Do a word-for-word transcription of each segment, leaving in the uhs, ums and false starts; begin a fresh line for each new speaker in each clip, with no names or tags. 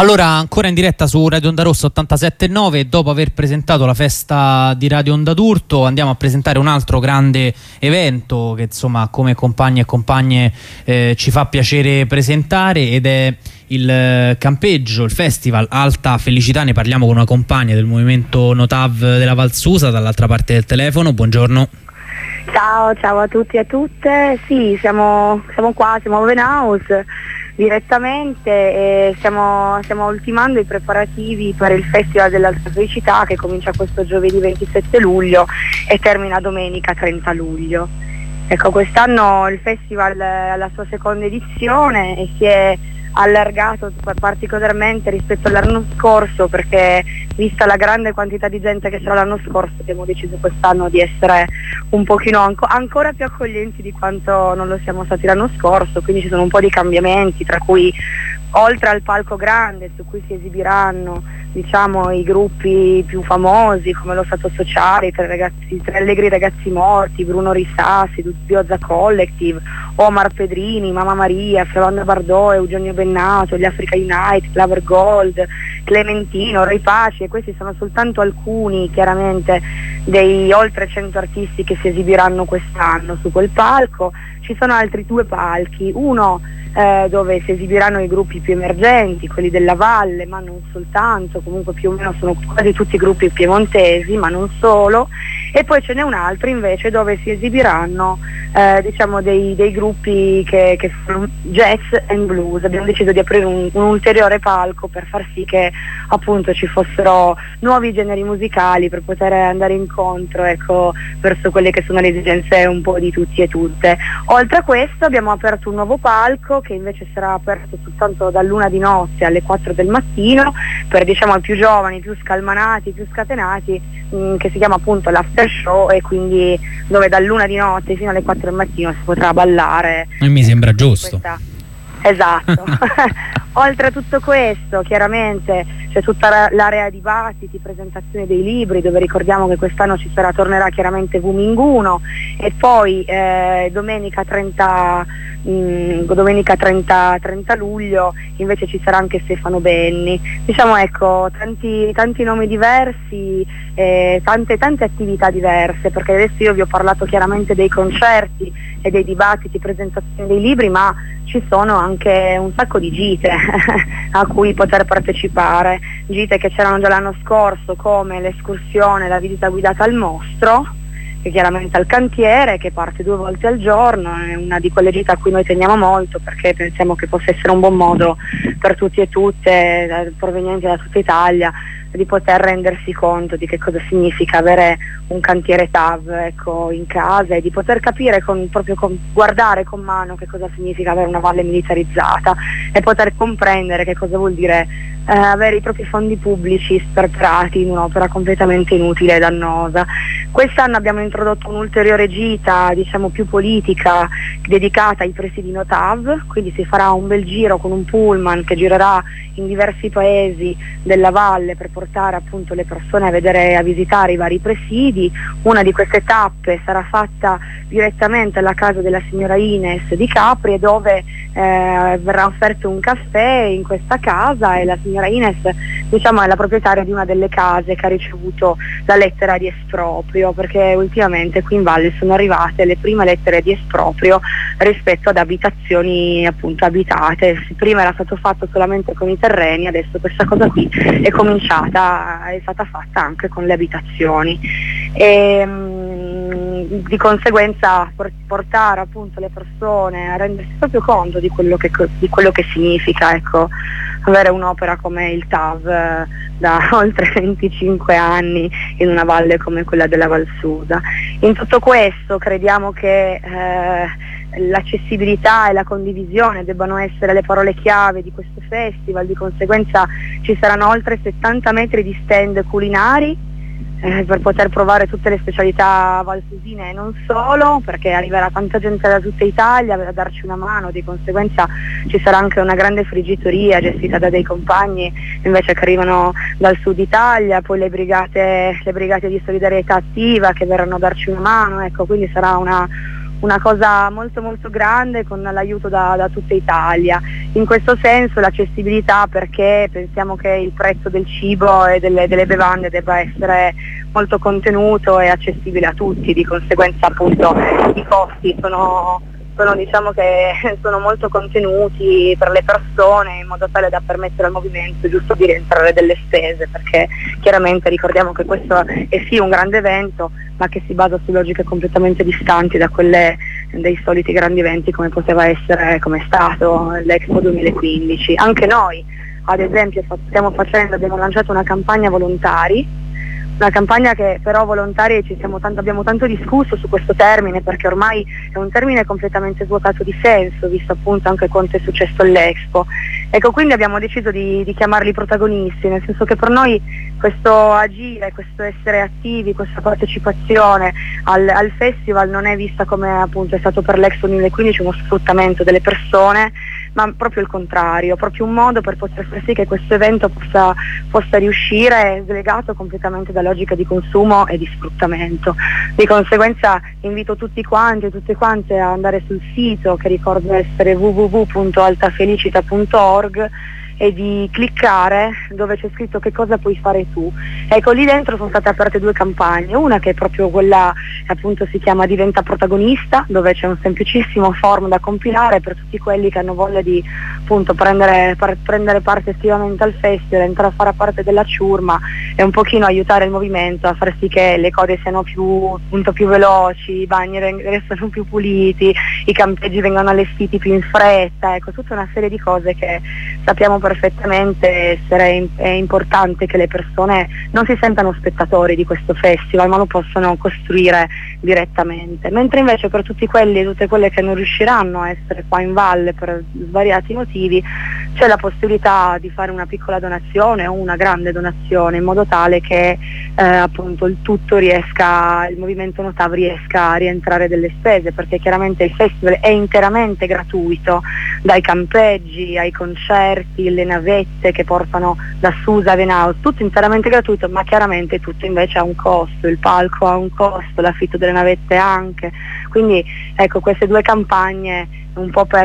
Allora, ancora in diretta su Radio Onda Rossa ottantasette e nove, e dopo aver presentato la festa di Radio Onda d'Urto andiamo a presentare un altro grande evento che insomma come compagni e compagne eh, ci fa piacere presentare, ed è il campeggio, il festival Alta Felicità. Ne parliamo con una compagna del movimento Notav della Val Susa dall'altra parte del telefono. Buongiorno.
Ciao, ciao a tutti e a tutte. Sì, siamo, siamo qua, siamo a Open House direttamente e stiamo, stiamo ultimando i preparativi per il Festival dell'Alta Felicità, che comincia questo giovedì ventisette luglio e termina domenica trenta luglio. Ecco, quest'anno il festival è alla sua seconda edizione e si è allargato particolarmente rispetto all'anno scorso, perché vista la grande quantità di gente che c'era l'anno scorso abbiamo deciso quest'anno di essere un pochino anco, ancora più accoglienti di quanto non lo siamo stati l'anno scorso, quindi ci sono un po' di cambiamenti, tra cui oltre al palco grande su cui si esibiranno diciamo i gruppi più famosi come lo Stato Sociale, i Tre, ragazzi, i Tre Allegri Ragazzi Morti, Bruno Risassi, Bioza Collective, Omar Pedrini, Mamma Maria, Flavanda Bardot, Eugenio Bennato, gli Africa Unite, Claver Gold, Clementino, Ray Paci, e questi sono soltanto alcuni chiaramente dei oltre cento artisti che si esibiranno quest'anno su quel palco. Ci sono altri due palchi, uno eh, dove si esibiranno i gruppi più emergenti, quelli della Valle, ma non soltanto, comunque più o meno sono quasi tutti gruppi piemontesi, ma non solo, e poi ce n'è un altro invece dove si esibiranno eh, diciamo dei, dei gruppi che, che sono jazz and blues. Abbiamo deciso di aprire un, un ulteriore palco per far sì che appunto ci fossero nuovi generi musicali per poter andare incontro, ecco, verso quelle che sono le esigenze un po' di tutti e tutte. Oltre a questo abbiamo aperto un nuovo palco che invece sarà aperto soltanto dall'una di notte alle quattro del mattino per diciamo i più giovani, più scalmanati, più scatenati, mh, che si chiama appunto l'after show, e quindi dove dall'una di notte fino alle quattro del mattino si potrà ballare.
E mi sembra giusto.
Questa... Esatto. Oltre a tutto questo chiaramente c'è tutta l'area dibattiti, presentazione dei libri, dove ricordiamo che quest'anno ci sarà, tornerà chiaramente Vuminguno, e poi eh, domenica trenta mh, domenica trenta, trenta luglio invece ci sarà anche Stefano Benni. Diciamo ecco, tanti, tanti nomi diversi, eh, tante, tante attività diverse, perché adesso io vi ho parlato chiaramente dei concerti e dei dibattiti, presentazioni dei libri, ma ci sono anche un sacco di gite a cui poter partecipare, gite che c'erano già l'anno scorso, come l'escursione, la visita guidata al mostro, che chiaramente al cantiere, che parte due volte al giorno, è una di quelle gite a cui noi teniamo molto, perché pensiamo che possa essere un buon modo per tutti e tutte, provenienti da tutta Italia, di poter rendersi conto di che cosa significa avere un cantiere T A V, ecco, in casa, e di poter capire con, proprio con, guardare con mano che cosa significa avere una valle militarizzata e poter comprendere che cosa vuol dire eh, avere i propri fondi pubblici sperperati in un'opera completamente inutile e dannosa. Quest'anno abbiamo introdotto un'ulteriore gita, diciamo più politica, dedicata ai presidi Notav, quindi si farà un bel giro con un pullman che girerà in diversi paesi della valle per portare appunto le persone a vedere, a visitare i vari presidi. Una di queste tappe sarà fatta direttamente alla casa della signora Ines di Capri, dove eh, verrà offerto un caffè in questa casa, e la signora Ines diciamo è la proprietaria di una delle case che ha ricevuto la lettera di esproprio, perché ultimamente qui in valle sono arrivate le prime lettere di esproprio rispetto ad abitazioni appunto abitate. Prima era stato fatto solamente con i terreni, adesso questa cosa qui è cominciata, è stata fatta anche con le abitazioni, e mh, di conseguenza portare appunto le persone a rendersi proprio conto di quello che, di quello che significa, ecco, avere un'opera come il T A V da oltre venticinque anni in una valle come quella della Val Susa. In tutto questo crediamo che eh, l'accessibilità e la condivisione debbano essere le parole chiave di questo festival. Di conseguenza ci saranno oltre settanta metri di stand culinari eh, per poter provare tutte le specialità valsusine e non solo, perché arriverà tanta gente da tutta Italia a darci una mano. Di conseguenza ci sarà anche una grande friggitoria gestita da dei compagni invece che arrivano dal sud Italia, poi le brigate, le brigate di solidarietà attiva che verranno a darci una mano, ecco, quindi sarà una una cosa molto molto grande con l'aiuto da, da tutta Italia. in questo senso l'accessibilità, perché pensiamo che il prezzo del cibo e delle, delle bevande debba essere molto contenuto e accessibile a tutti, di conseguenza appunto i costi sono, sono diciamo che sono molto contenuti per le persone, in modo tale da permettere al movimento giusto di rientrare delle spese, perché chiaramente ricordiamo che questo è sì un grande evento, ma che si basa su logiche completamente distanti da quelle dei soliti grandi eventi come poteva essere, come è stato l'Expo duemilaquindici. Anche noi ad esempio stiamo facendo, abbiamo lanciato una campagna volontari, una campagna che però volontari ci siamo tanto, abbiamo tanto discusso su questo termine, perché ormai è un termine completamente svuotato di senso, visto appunto anche quanto è successo all'Expo. Ecco, quindi abbiamo deciso di, di chiamarli protagonisti, nel senso che per noi questo agire, questo essere attivi, questa partecipazione al, al festival non è vista come appunto è stato per l'Expo duemilaquindici uno sfruttamento delle persone, ma proprio il contrario, proprio un modo per poter far sì che questo evento possa, possa riuscire slegato completamente da logica di consumo e di sfruttamento. Di conseguenza invito tutti quanti e tutte quante a andare sul sito, che ricordo essere w w w punto altafelicita punto org, e di cliccare dove c'è scritto che cosa puoi fare tu. Ecco, lì dentro sono state aperte due campagne, una che è proprio quella che appunto si chiama Diventa protagonista, dove c'è un semplicissimo form da compilare per tutti quelli che hanno voglia di appunto prendere, par- prendere parte attivamente al festival, entrare a fare parte della ciurma e un pochino aiutare il movimento a far sì che le code siano più, appunto, più veloci, i bagni restano più puliti, i campeggi vengano allestiti più in fretta, ecco, tutta una serie di cose che sappiamo perfettamente essere è importante che le persone non si sentano spettatori di questo festival, ma lo possano costruire direttamente, mentre invece per tutti quelli e tutte quelle che non riusciranno a essere qua in valle per svariati motivi c'è la possibilità di fare una piccola donazione o una grande donazione, in modo tale che eh, appunto il tutto riesca, il movimento Notav riesca a rientrare delle spese, perché chiaramente il festival è interamente gratuito, dai campeggi ai concerti, le navette che portano da Susa a Venaus, tutto interamente gratuito, ma chiaramente tutto invece ha un costo, il palco ha un costo, l'affitto delle navette anche, quindi ecco, queste due campagne un po' per,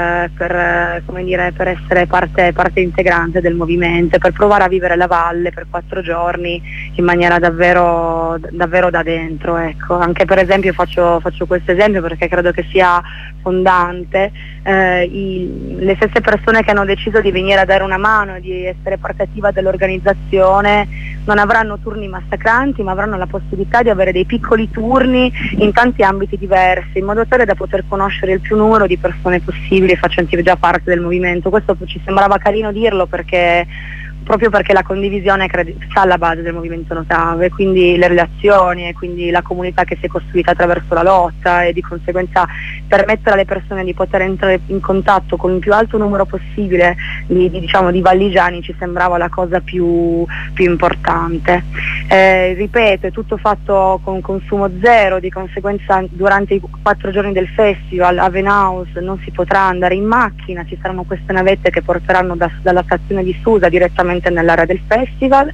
per, come dire, per essere parte, parte integrante del movimento, per provare a vivere la valle per quattro giorni in maniera davvero, davvero da dentro, ecco. Anche per esempio faccio, faccio questo esempio perché credo che sia fondante, eh, i, le stesse persone che hanno deciso di venire a dare una mano, di essere parte attiva dell'organizzazione, non avranno turni massacranti, ma avranno la possibilità di avere dei piccoli turni in tanti ambiti diversi, in modo tale da poter conoscere il più numero di persone possibili facenti già parte del movimento. Questo ci sembrava carino dirlo, perché proprio perché la condivisione sta alla base del movimento Notav, e quindi le relazioni e quindi la comunità che si è costruita attraverso la lotta, e di conseguenza permettere alle persone di poter entrare in contatto con il più alto numero possibile di, di, diciamo, di valligiani ci sembrava la cosa più, più importante. Eh, ripeto, è tutto fatto con consumo zero, di conseguenza durante i quattro giorni del festival a Venaus non si potrà andare in macchina, ci saranno queste navette che porteranno da, dalla stazione di Susa direttamente nell'area del festival,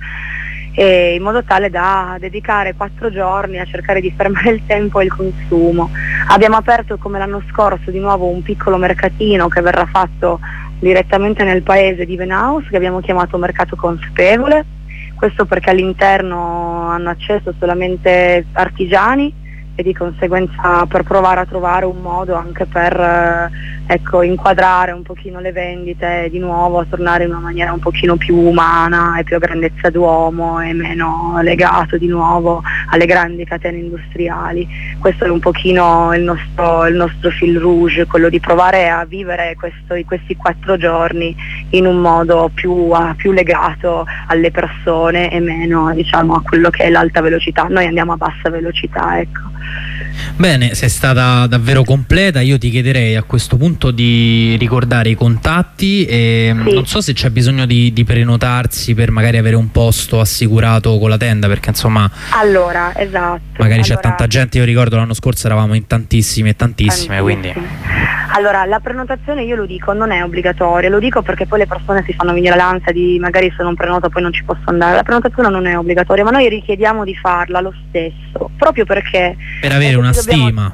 e in modo tale da dedicare quattro giorni a cercare di fermare il tempo e il consumo. Abbiamo aperto, come l'anno scorso, di nuovo un piccolo mercatino che verrà fatto direttamente nel paese di Venaus, che abbiamo chiamato Mercato Consapevole, questo perché all'interno hanno accesso solamente artigiani, e di conseguenza per provare a trovare un modo anche per eh, ecco, inquadrare un pochino le vendite di nuovo, a tornare in una maniera un pochino più umana e più a grandezza d'uomo e meno legato di nuovo alle grandi catene industriali. Questo è un pochino il nostro, il nostro fil rouge, quello di provare a vivere questo, questi quattro giorni in un modo più, uh, più legato alle persone e meno, diciamo, a quello che è l'alta velocità. Noi andiamo a bassa velocità, ecco.
Bene, sei stata davvero completa. Io ti chiederei a questo punto di ricordare i contatti e sì. Non so se c'è bisogno di, di prenotarsi per magari avere un posto assicurato con la tenda, perché insomma
allora, esatto,
magari
allora,
c'è tanta gente. Io ricordo l'anno scorso eravamo in tantissime e tantissime, tantissime, quindi
allora la prenotazione, io lo dico, non è obbligatoria, lo dico perché poi le persone si fanno venire l'ansia di magari se non prenoto poi non ci posso andare. La prenotazione non è obbligatoria, ma noi richiediamo di farla lo stesso, proprio perché
per avere una stima.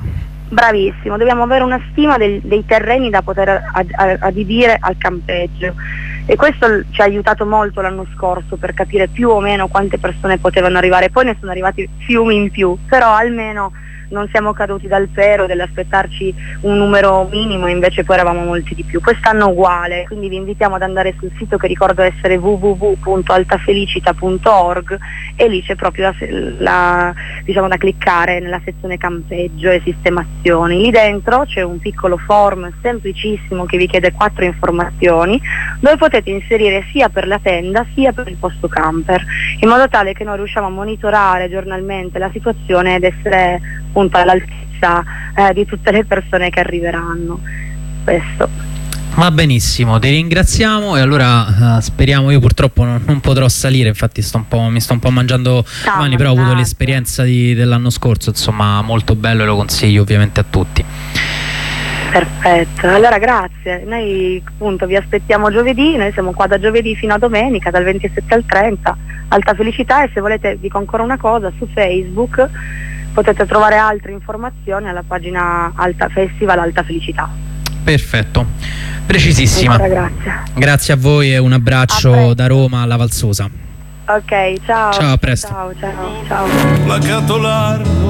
Bravissimo, dobbiamo avere una stima del, dei terreni da poter ad, ad, adibire al campeggio, e questo ci ha aiutato molto l'anno scorso per capire più o meno quante persone potevano arrivare. Poi ne sono arrivati fiumi in più, però almeno non siamo caduti dal pero dell'aspettarci un numero minimo, invece poi eravamo molti di più. Quest'anno uguale, quindi vi invitiamo ad andare sul sito, che ricordo essere w w w punto altafelicita punto org, e lì c'è proprio la, la, diciamo, da cliccare nella sezione campeggio e sistemazioni. Lì dentro c'è un piccolo form semplicissimo che vi chiede quattro informazioni, dove potete inserire sia per la tenda sia per il posto camper, in modo tale che noi riusciamo a monitorare giornalmente la situazione ed essere appunto all'altezza eh, di tutte le persone che arriveranno. Questo.
Va benissimo, ti ringraziamo, e allora uh, speriamo. Io purtroppo non, non potrò salire, infatti sto un po', mi sto un po' mangiando le mani, però ho avuto l'esperienza dell'anno scorso, insomma molto bello, e lo consiglio ovviamente a tutti.
Perfetto, allora grazie. Noi appunto vi aspettiamo giovedì, noi siamo qua da giovedì fino a domenica, dal ventisette al trenta, Alta Felicità, e se volete, dico ancora una cosa, su Facebook potete trovare altre informazioni alla pagina Alta Festival Alta Felicità.
Perfetto, precisissima.
Grazie.
Grazie a voi e un abbraccio da Roma alla Valsosa.
Ok, ciao.
Ciao, a presto.
Ciao, ciao, ciao.